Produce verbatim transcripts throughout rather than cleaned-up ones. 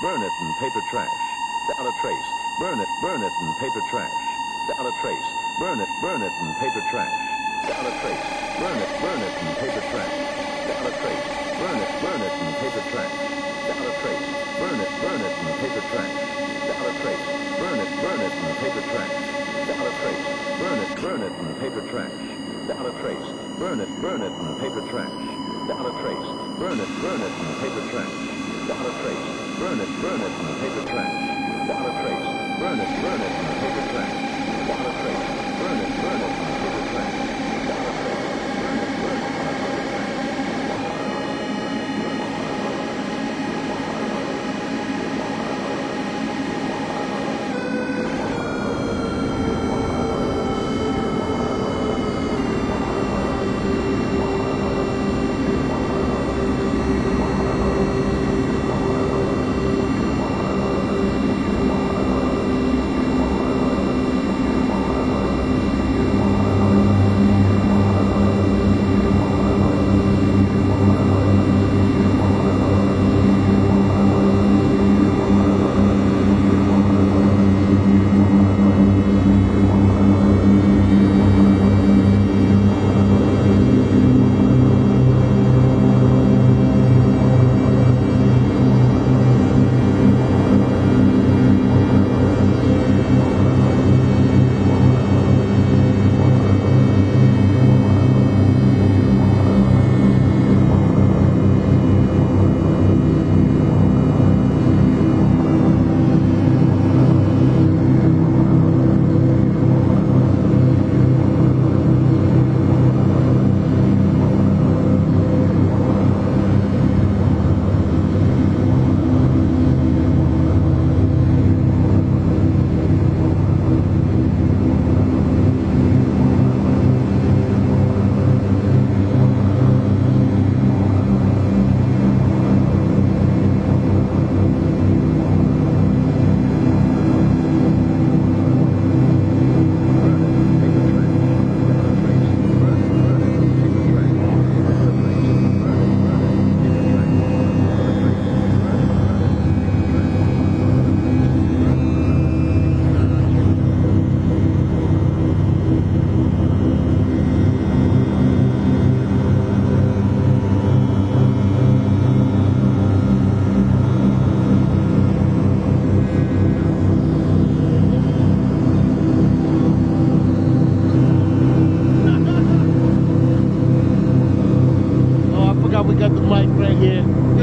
burn it in paper trash. Down a trace, burn it, burn it in paper trash. Down a trace, burn it, burn it in paper trash. Down a trace, burn it, burn it in paper trash. Down a trace, burn it, burn it in paper trash. Down a trace, burn it, burn it in paper trash. Down a trace, burn it, burn it in paper trash. Down a trace, burn it, burn it in paper trash. Down a trace, burn it, burn it in paper trash. Down a trace, burn it, burn it in paper trash. Down a trace, burn it, burn it in paper trash. Down a trace, burn it, burn it in paper trash. Down a trace, burn it, burn it in paper trash. Down a trace, burn it, burn it in paper trash. We got the mic right here.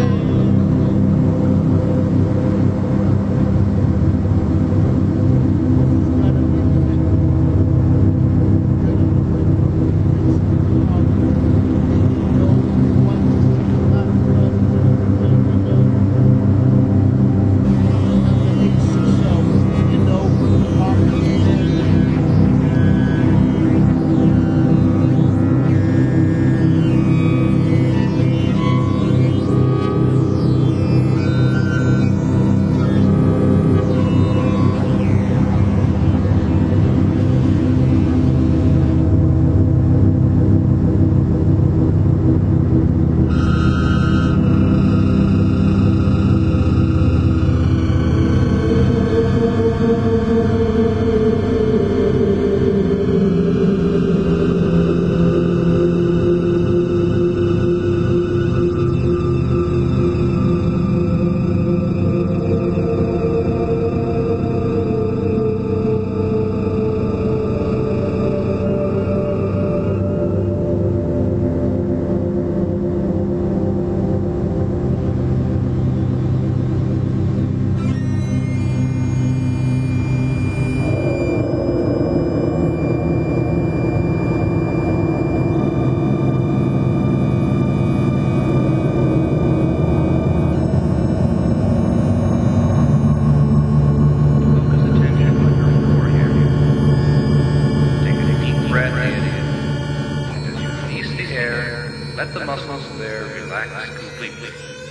Let the muscles there relax completely.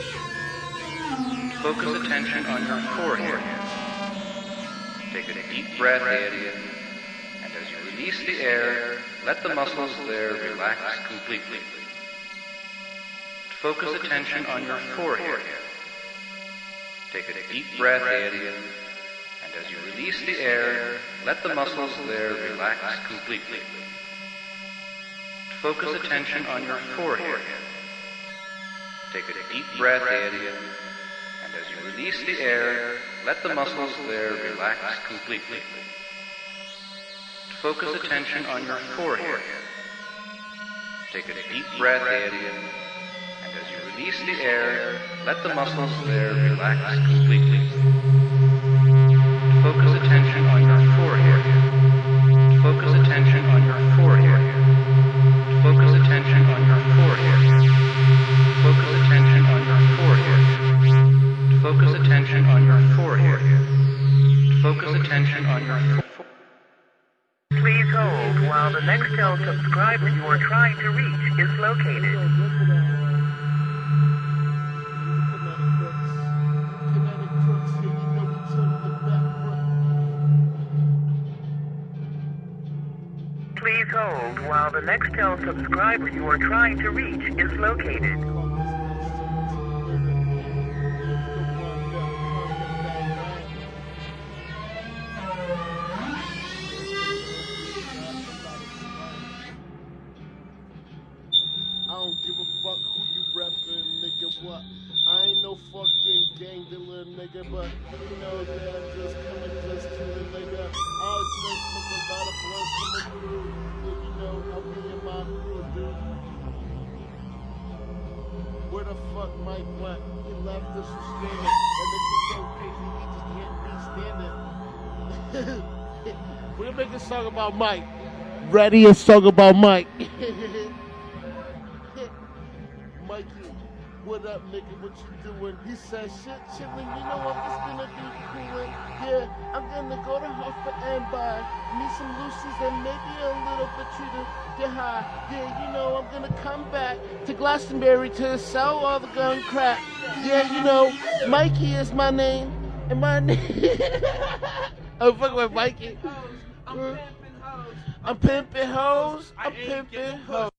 Focus attention on your forehead. Take a deep breath in, and as you release the air, let the muscles there relax completely. Focus attention on your forehead. Take a deep breath in, and as you release the air, let the muscles there relax completely. Focus attention on your forehead. Take a deep breath in, and as you release the air, let the muscles there relax completely. Focus attention on your forehead. Take a deep breath in, and as you release the air, let the muscles there relax completely. Focus attention on your forehead. Focus attention on your forehead. Focus attention on your forehead. Focus attention on your forehead. Focus attention on your forehead. Focus attention on your forehead. Please hold while the Nextel subscriber you are trying to reach is located. Please hold while the Nextel subscriber you are trying to reach is located. I don't give a fuck who you reppin', nigga, what? I ain't no fucking gang dealer, nigga, but you know that I'm just coming just to the nigga. I always been smoking a lot of blunts in the crew. Yeah, you know, I'll be in my crew, dude. Where the fuck Mike went? He left us for standing. That nigga's so crazy, he just can't be standing. We're making a song about Mike. Ready a song about Mike. Mikey, what up, nigga? What you doing? He said, shit, chillin'. You know I'm just gonna be coolin'. Yeah, I'm gonna go to Hoffa and buy me some Lucy's and maybe a little bit treat to get high. Yeah, you know I'm gonna come back to Glastonbury to sell all the gun crap. Yeah, you know, Mikey is my name, and my name. I'm fucking with Mikey. I'm pimpin' hoes. I'm pimpin' hoes. I'm pimpin' hoes.